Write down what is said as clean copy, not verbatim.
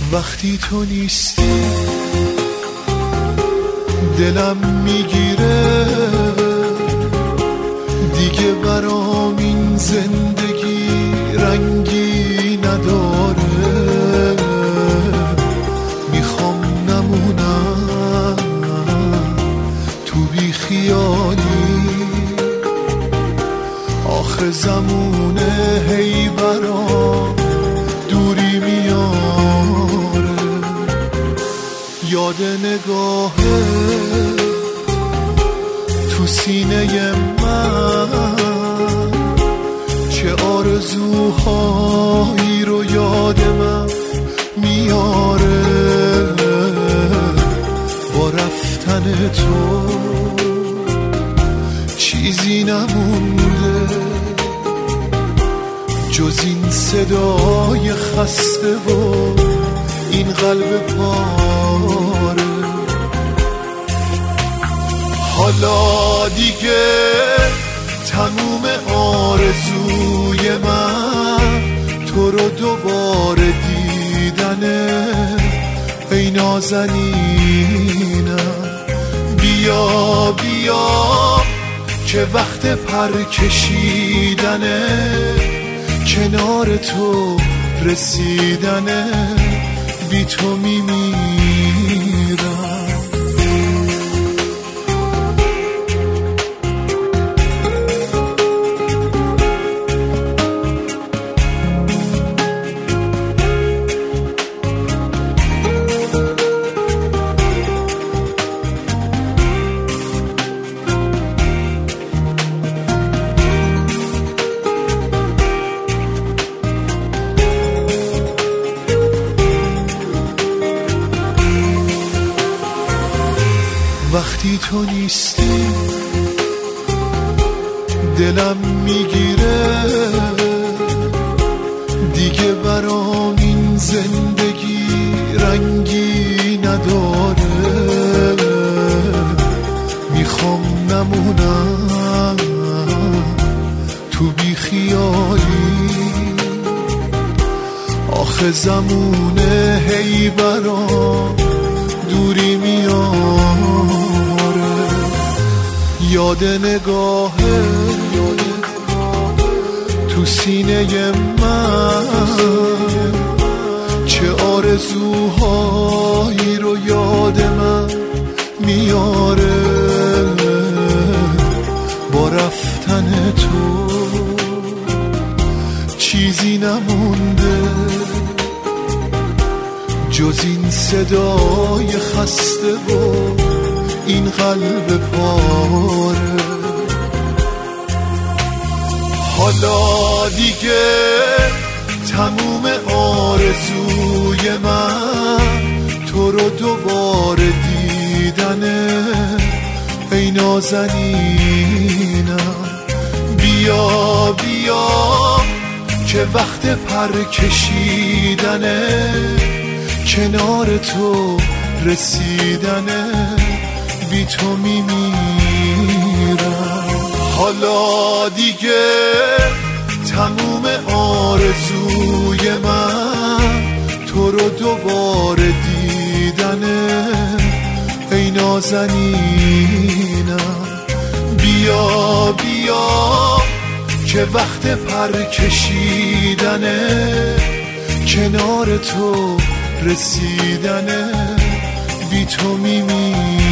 وقتی تو نیستی دلم میگیره، دیگه برام این زندگی رنگی نداره. میخوام نمونم تو بی خیالی، آخه زمونه هی برام دوری میاره. یاد نگاهه تو سینه من، چه آرزوهایی رو یاد من میاره. با رفتن تو چیزی نمونده جز این صدای خسته و این قلب پاره. حالا دیگه تموم آرزوی من تو رو دوباره دیدنه. ای نازنینم بیا بیا که وقت پر کشیدنه، کنار تو رسیدنه. بی تو میمیرم. وقتی تو نیستی دلم میگیره، دیگه برام این زندگی رنگی نداره. میخوام نمونم تو بی خیالی، آخه زمونه هی برام دوری میاره. یاد نگاهه تو سینه من، چه آرزوهایی رو یاد من میاره. با رفتن تو چیزی نمونده جز این صدای خسته و این قلب پاره. حالا دیگه تموم آرزوی من تو رو دوباره دیدنه. ای نازنینم بیا بیا که وقت پر کشیدنه، کنار تو رسیدنه. بی تو میمیرم. حالا دیگه تموم آرزوی من تو رو دوباره دیدنه. ای نازنینم بیا بیا که وقت پر کشیدنه، کنار تو رسیدنه. بی تو میمیرم.